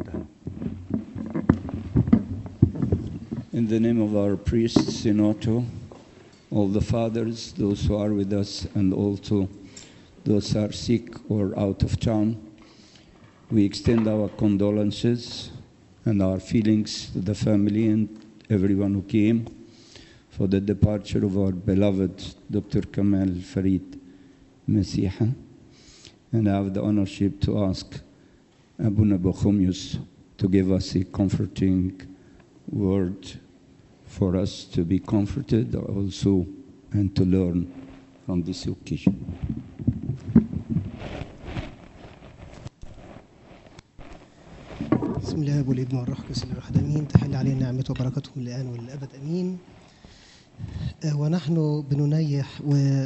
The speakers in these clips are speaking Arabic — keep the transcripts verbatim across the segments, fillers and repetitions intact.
In the name of our priest, Sinoto, all the fathers, those who are with us, and also those who are sick or out of town, we extend our condolences and our feelings to the family and everyone who came for the departure of our beloved Doctor Kamal Farid Masiha. And I have the honorship to ask Abuna Bochomius to give us a comforting word for us to be comforted also and to learn from this occasion. بسم الله والابن والروح القدس الواحد امين. تحل علينا نعمته وبركته من الان والابد امين. ونحن بننيح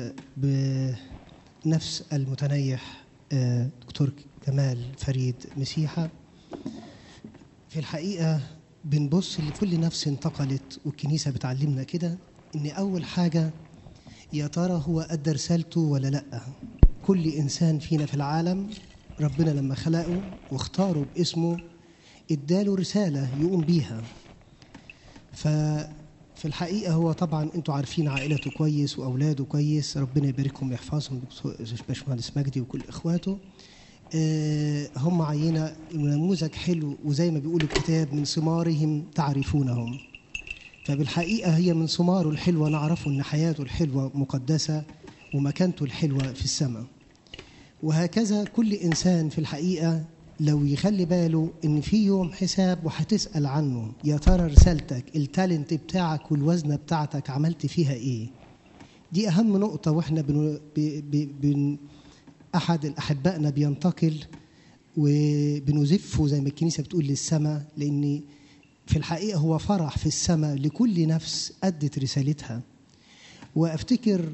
وبنفس المتنيح دكتور كمال فريد مسيحة. في الحقيقة بنبص لكل نفس انتقلت، والكنيسة بتعلمنا كده إن أول حاجة يا ترى هو أدى رسالته ولا لأ. كل إنسان فينا في العالم ربنا لما خلقه واختاره باسمه اداله رسالة يقوم بيها. ففي الحقيقة هو طبعا انتوا عارفين عائلته كويس وأولاده كويس، ربنا يباركهم ويحفظهم، باشمهندس مجدي وكل إخواته. هم عينة نموذج حلو، وزي ما بيقول الكتاب من ثمارهم تعرفونهم. فبالحقيقة هي من ثماره الحلوة نعرفه إن حياته الحلوة مقدسة ومكانته الحلوة في السماء. وهكذا كل إنسان في الحقيقة لو يخلي باله إن في يوم حساب وهتسأل عنه، يا ترى رسالتك التالنت بتاعك والوزنة بتاعتك عملت فيها إيه؟ دي أهم نقطة. وإحنا بن... بن... أحد الأحبائنا بينتقل وبنزفه زي ما الكنيسة بتقول للسماء، لأن في الحقيقة هو فرح في السماء لكل نفس أدت رسالتها. وأفتكر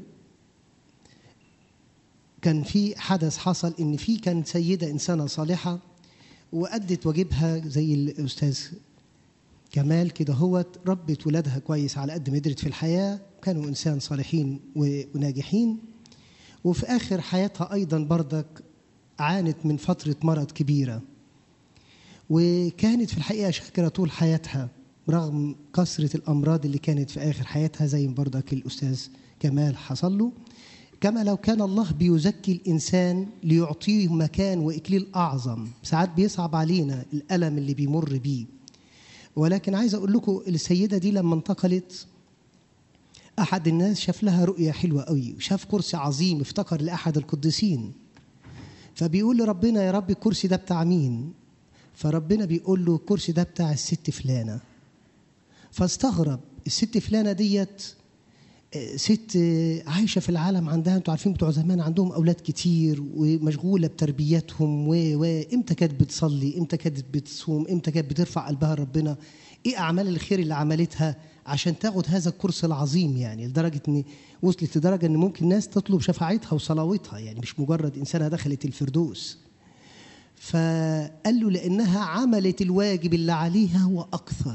كان في حدث حصل إن في كان سيدة إنسانة صالحة وأدت واجبها زي الأستاذ كمال كده، هو ربت ولادها كويس على قد ما قدرت في الحياة، كانوا إنسان صالحين وناجحين. وفي آخر حياتها أيضا بردك عانت من فترة مرض كبيرة، وكانت في الحقيقة شاكرة طول حياتها رغم كثرة الأمراض اللي كانت في آخر حياتها، زي بردك الأستاذ كمال حصل له. كما لو كان الله بيزكي الإنسان ليعطيه مكان وإكليل أعظم. ساعات بيصعب علينا الألم اللي بيمر بيه، ولكن عايز أقول لكم السيدة دي لما انتقلت أحد الناس شاف لها رؤية حلوة قوي، شاف كرسي عظيم افتكر لأحد القديسين، فبيقول لربنا يا رب الكرسي ده بتاع مين؟ فربنا بيقول له الكرسي ده بتاع الست فلانة. فاستغرب، الست فلانة ديت ست عايشة في العالم، عندها انتوا عارفين بتوع زمان عندهم أولاد كتير ومشغولة بتربيتهم، وإمتى كانت بتصلي، إمتى كانت بتصوم، إمتى كانت بترفع قلبها لربنا، إيه أعمال الخير اللي عملتها عشان تاخد هذا الكرسي العظيم. يعني لدرجة إن وصلت لدرجة إن ممكن ناس تطلب شفاعتها وصلواتها، يعني مش مجرد إنسانة دخلت الفردوس. فقال له لأنها عملت الواجب اللي عليها وأكثر،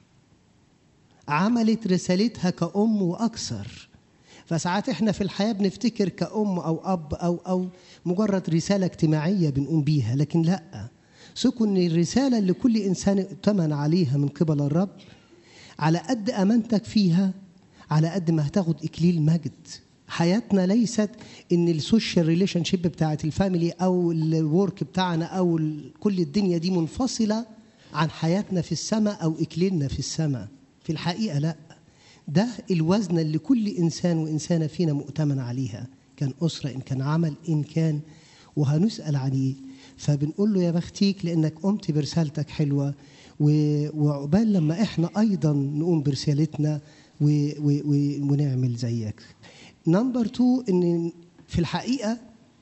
عملت رسالتها كأم وأكثر. فساعات إحنا في الحياة بنفتكر كأم أو أب أو أو مجرد رسالة اجتماعية بنقوم بيها، لكن لأ، سكن الرسالة اللي كل إنسان ائتمن عليها من قبل الرب، على قد أمانتك فيها على قد ما هتاخد إكليل مجد. حياتنا ليست إن السوشيال ريليشن شيب بتاعت الفاميلي أو الورك بتاعنا أو كل الدنيا دي منفصلة عن حياتنا في السماء أو إكليلنا في السماء. في الحقيقة لأ، ده الوزن اللي كل إنسان وإنسانة فينا مؤتمن عليها، كان أسرة إن كان عمل إن كان، وهنسأل عليه. فبنقول له يا بختيك لأنك قمت برسالتك حلوة، وعقبال لما إحنا أيضا نقوم برسالتنا ونعمل زيك. نمبر تو، إن في الحقيقة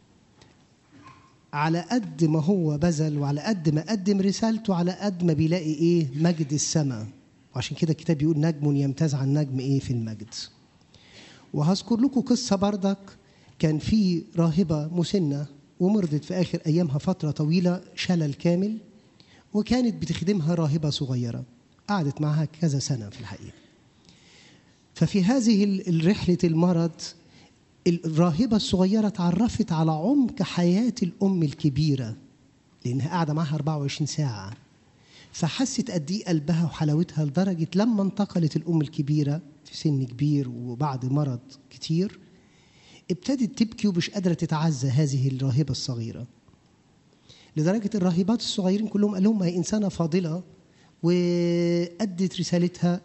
على قد ما هو بذل وعلى قد ما قدم رسالته على قد ما بيلاقي إيه؟ مجد السماء. وعشان كده الكتاب يقول نجم يمتاز عن نجم إيه؟ في المجد. وهذكر لكم قصة بردك، كان في راهبة مسنة ومرضت في آخر أيامها فترة طويلة شلل كامل، وكانت بتخدمها راهبة صغيرة قعدت معها كذا سنة في الحقيقة. ففي هذه الرحلة المرض الراهبة الصغيرة تعرفت على عمق حياة الأم الكبيرة، لأنها قاعدة معها أربعة وعشرين ساعة، فحست قد ايه قلبها وحلاوتها، لدرجه لما انتقلت الام الكبيره في سن كبير وبعد مرض كتير ابتدت تبكي ومش قادره تتعزى هذه الراهبه الصغيره، لدرجه الراهبات الصغيرين كلهم قال لهم هي انسانه فاضله وادت رسالتها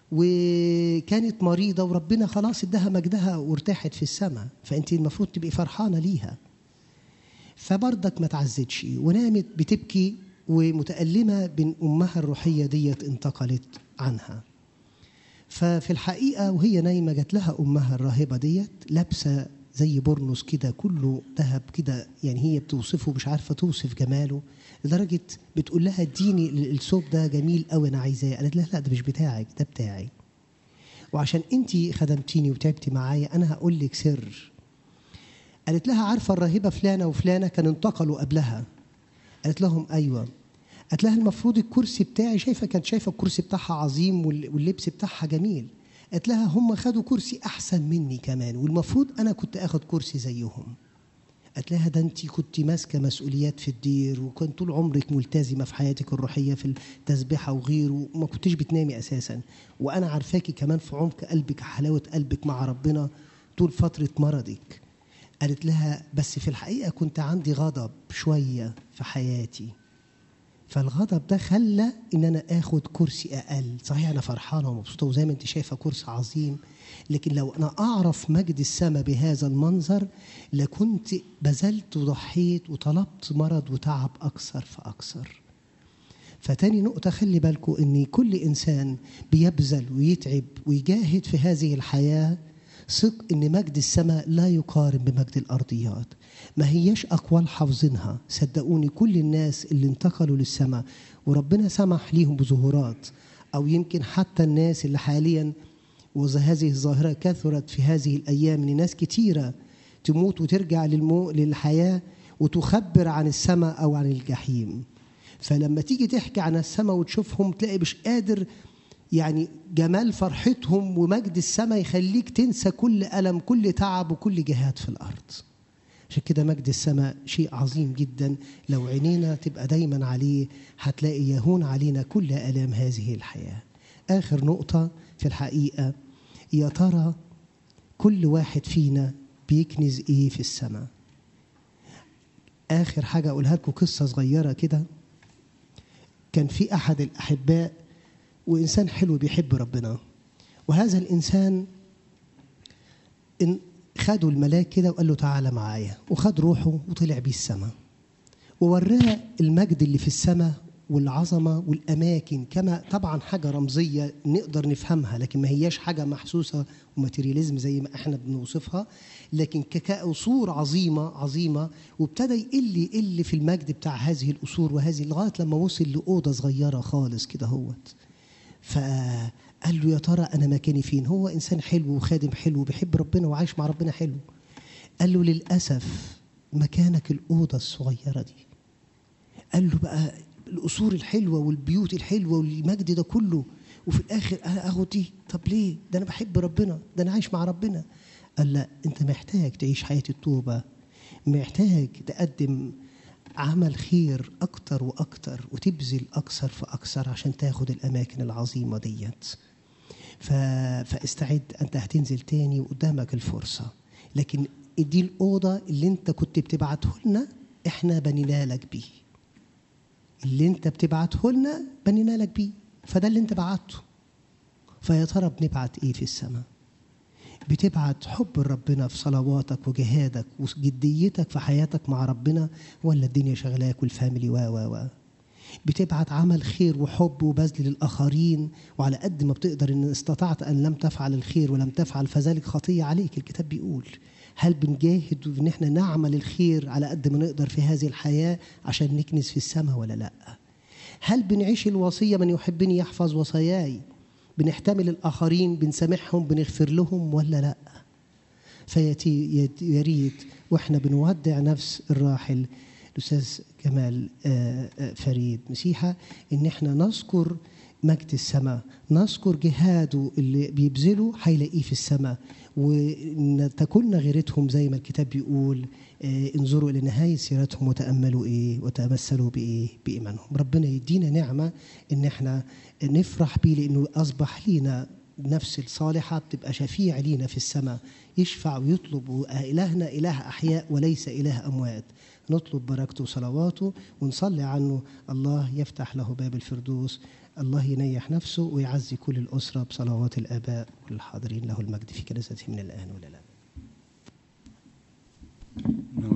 وكانت مريضه وربنا خلاص اداها مجدها وارتاحت في السماء، فانت المفروض تبقي فرحانه ليها. فبرضك ما تعزتش ونامت بتبكي ومتألمة بين أمها الروحية ديت انتقلت عنها. ففي الحقيقة وهي نايمة جات لها أمها الراهبة ديت لابسة زي برنس كده كله ذهب كده، يعني هي بتوصفه مش عارفة توصف جماله، لدرجة بتقول لها اديني الثوب ده جميل قوي أنا عايزاه. قالت لها لا ده مش بتاعك، ده بتاعي، وعشان أنتي خدمتيني وتعبتي معايا أنا هقول لك سر. قالت لها عارفة الراهبة فلانة وفلانة كانوا انتقلوا قبلها؟ قالت لهم أيوة. قالت لها المفروض الكرسي بتاعي، شايفة كانت شايفة الكرسي بتاعها عظيم واللبس بتاعها جميل. قالت لها هم خدوا كرسي أحسن مني كمان والمفروض أنا كنت أخد كرسي زيهم. قالت لها ده أنت كنت ماسكة مسؤوليات في الدير وكنت طول عمرك ملتزمة في حياتك الروحية في التسبيحة وغيره وما كنتش بتنامي أساسا، وأنا عارفاكي كمان في عمق قلبك حلاوة قلبك مع ربنا طول فترة مرضك. قالت لها بس في الحقيقة كنت عندي غضب شوية في حياتي، فالغضب ده خلى ان انا اخد كرسي اقل. صحيح انا فرحانه ومبسوطه وزي ما انت شايفه كرسي عظيم، لكن لو انا اعرف مجد السماء بهذا المنظر لكنت بذلت وضحيت وطلبت مرض وتعب اكثر فاكثر. فتاني نقطه خلي بالكم ان كل انسان بيبذل ويتعب ويجاهد في هذه الحياه ثق ان مجد السماء لا يقارن بمجد الارضيات. ما هياش اقوال حافظينها، صدقوني كل الناس اللي انتقلوا للسماء وربنا سمح ليهم بظهورات، او يمكن حتى الناس اللي حاليا وهذه الظاهره كثرت في هذه الايام ان ناس كتيره تموت وترجع للمو للحياه وتخبر عن السماء او عن الجحيم. فلما تيجي تحكي عن السماء وتشوفهم تلاقي مش قادر، يعني جمال فرحتهم ومجد السماء يخليك تنسى كل ألم كل تعب وكل جهاد في الأرض. عشان كده مجد السماء شيء عظيم جدا، لو عينينا تبقى دايما عليه هتلاقي يهون علينا كل آلام هذه الحياة. آخر نقطة في الحقيقة، يا ترى كل واحد فينا بيكنز إيه في السماء؟ آخر حاجة أقولها لكم قصة صغيرة كده. كان في أحد الأحباء وإنسان حلو بيحب ربنا، وهذا الإنسان إن خدوا الملاك كده وقال له تعالى معايا، وخد روحه وطلع بيه السماء ووراه المجد اللي في السماء والعظمة والأماكن، كما طبعا حاجة رمزية نقدر نفهمها لكن ما هياش حاجة محسوسة وماتيرياليزم زي ما احنا بنوصفها، لكن كقصور عظيمة عظيمة. وابتدى يقل يقل في المجد بتاع هذه القصور وهذه لغاية لما وصل لأوضة صغيرة خالص كده هوت. فقال له يا ترى أنا مكاني فين؟ هو إنسان حلو وخادم حلو وبيحب ربنا وعايش مع ربنا حلو. قال له للأسف مكانك الأوضة الصغيرة دي. قال له بقى القصور الحلوة والبيوت الحلوة والمجد ده كله وفي الآخر أنا أخد دي؟ طب ليه؟ ده أنا بحب ربنا، ده أنا عايش مع ربنا. قال لا، أنت محتاج تعيش حياة التوبة، محتاج تقدم عمل خير أكتر وأكتر وتبذل أكثر فأكثر عشان تاخد الأماكن العظيمة ديت. فاستعد، أنت هتنزل تاني وقدامك الفرصة، لكن دي الأوضة اللي أنت كنت بتبعته لنا إحنا بنينا لك بيه، اللي أنت بتبعته لنا بنينا لك بيه، فده اللي أنت بعته. فيا ترى بنبعت إيه في السماء؟ بتبعت حب ربنا في صلواتك وجهادك وجديتك في حياتك مع ربنا، ولا الدنيا شغلاك والفاميلي و و و بتبعت عمل خير وحب وبذل للآخرين، وعلى قد ما بتقدر إن استطعت أن لم تفعل الخير ولم تفعل فذلك خطية عليك. الكتاب بيقول هل بنجاهد إن احنا نعمل الخير على قد ما نقدر في هذه الحياة عشان نكنز في السماء ولا لا؟ هل بنعيش الوصية من يحبني يحفظ وصاياي؟ بنحتمل الآخرين، بنسامحهم، بنغفر لهم ولا لا؟ فيا ريت واحنا بنودع نفس الراحل الأستاذ كمال فريد مسيحة إن احنا نذكر مجد السماء، نذكر جهاده اللي بيبذله هيلاقيه في السماء، وتكون غيرتهم زي ما الكتاب بيقول آه انظروا إلى نهاية سيرتهم وتأملوا إيه وتمثلوا بإيه بإيمانهم. ربنا يدينا نعمة إن احنا نفرح بيه لأنه أصبح لينا نفس الصالحة بتبقى شفيع لينا في السماء، يشفع ويطلب. إلهنا إله أحياء وليس إله أموات، نطلب بركته وصلواته ونصلي عنه. الله يفتح له باب الفردوس، الله ينيح نفسه ويعزي كل الأسرة بصلوات الآباء والحاضرين. له المجد في كنيسته من الآن والى الآن.